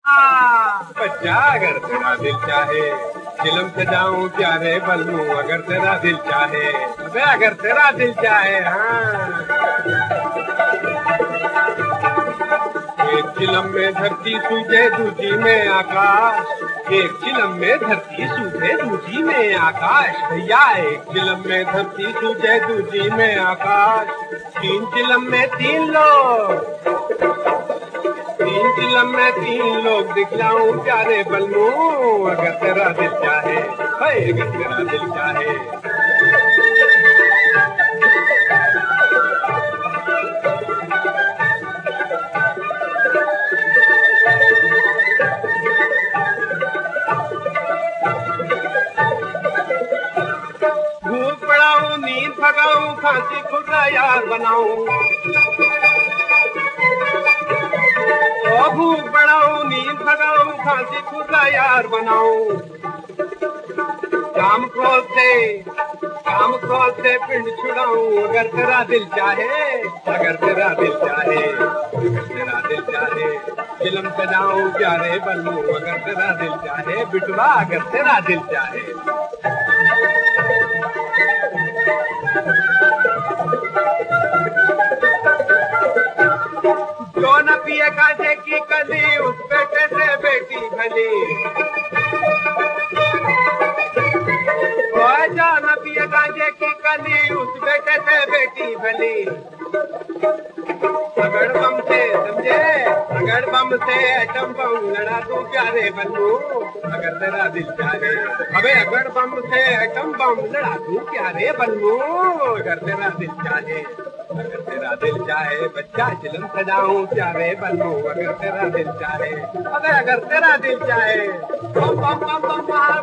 बच्चा अगर तेरा दिल चाहे फिल्म सजाऊं प्यारे बल्लू अगर तेरा दिल चाहे अबे अगर तेरा दिल चाहे हाँ। एक चिलम में धरती सूझे दूजी में आकाश एक चिलम में धरती सूझे दूजी में आकाश भैया एक चिलम में धरती सूझे दूजी में आकाश तीन चिलम में तीन लोग तीन चिलम में तीन लोग दिखलाऊं प्यारे बल्लू अगर तेरा दिल चाहे अगर तेरा दिल चाहे भूख पड़ाऊं नींद भगाऊं फांसी खुद यार बनाऊं भूख बढ़ाऊं नींद भगाऊं फांसी खुद यार बनाऊं काम क्रोध से पिंड छुड़ाऊं अगर तेरा दिल चाहे अगर तेरा दिल चाहे अगर तेरा दिल चाहे फिल्म सजाऊं प्यारे बल्लू अगर तेरा दिल चाहे बिटवा अगर तेरा दिल चाहे जो न पिए गांजे की कली उस बेटे से बेटी भली जो न पिए गांजे की कली उस बेटे से बेटी भली अगर बम से समझे अगर बम से एटम बम लड़ा दूं प्यारे बल्लू अगर तेरा दिल चाहे अबे अगर बम से एटम बम लड़ा दूं प्यारे बल्लू अगर तेरा दिल चाहे अगर तेरा दिल चाहे बच्चा चिलम सजाऊं प्यारे बल्लू अगर तेरा दिल चाहे अगर तेरा दिल चाहे बम बम बम बम